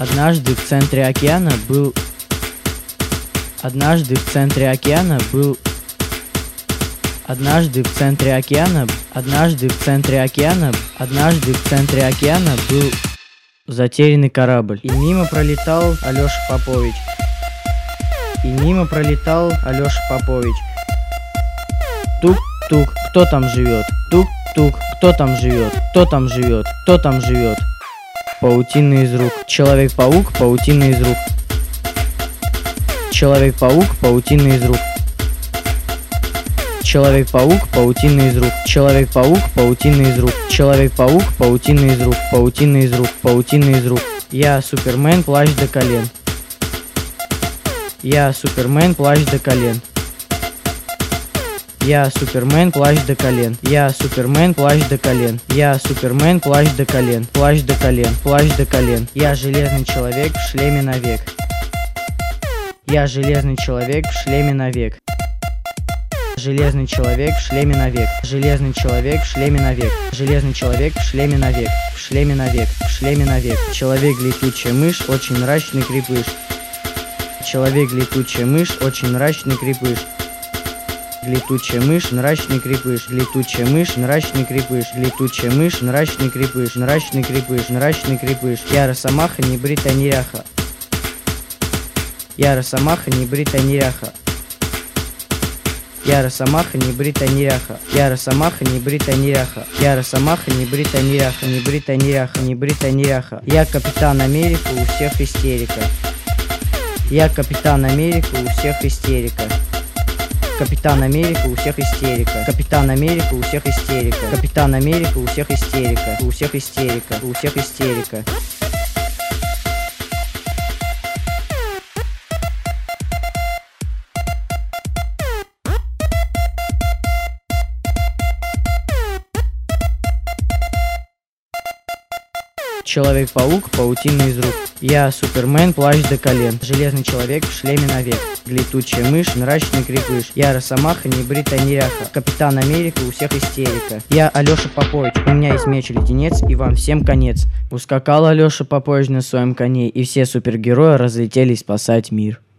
Однажды в центре океана был... Однажды в центре океана был... Однажды в центре океана... Однажды в центре океана... Однажды в центре океана был... затерянный корабль. И мимо пролетал Алёша Попович. И мимо пролетал Алёша Попович. Тук-тук, кто там живет? Тук-тук, кто там живет? Кто там живет? Кто там живет? Паутина из рук. Человек-паук, паутина из рук. Человек-паук, паутина из рук. Человек-паук, паутина из рук. Человек-паук, паутина из рук. Человек-паук, паутина из рук. Паутина из рук. Паутина из рук. Я Супермен, плащ до колен. Я Супермен, плащ до колен. Я Супермен, плащ до колен. Я Супермен, плащ до колен. Я Супермен, плащ до колен. Плащ до колен. Плащ до колен. Я железный человек в шлеме навек. Я железный человек в шлеме навек. Железный человек в шлеме навек. Железный человек в шлеме навек. Железный человек в шлеме навек. В шлеме навек. В шлеме навек. Человек летучая мышь, очень мрачный крепыш. Человек летучая мышь, очень мрачный крепыш. Летучая мышь, мрачный крепыш. Летучая мышь, мрачный крепыш. Летучая мышь, мрачный крепыш. Мрачный крепыш, мрачный крепыш. Я росомаха, не бритая неряха. Я росомаха, не бритая неряха. Я росомаха, не бритая неряха. Я росомаха, не бритая неряха. Я росомаха, не бритая неряха. Не бритая неряха, не бритая неряха. Я Капитан Америка, у всех истерика. Я Капитан Америка, у всех истерика. Капитан Америка, у всех истерика. Капитан Америка, у всех истерика. Капитан Америка, у всех истерика. У всех истерика. У всех истерика. Человек-паук, паутина из рук. Я Супермен, плащ до колен. Железный человек в шлеме навек. Летучая мышь, мрачный крепыш. Я росомаха, не бритая неряха. Капитан Америка, у всех истерика. Я Алёша Попович, у меня есть меч-леденец, и вам всем конец. Ускакал Алёша Попович на своем коне, и все супергерои разлетелись спасать мир.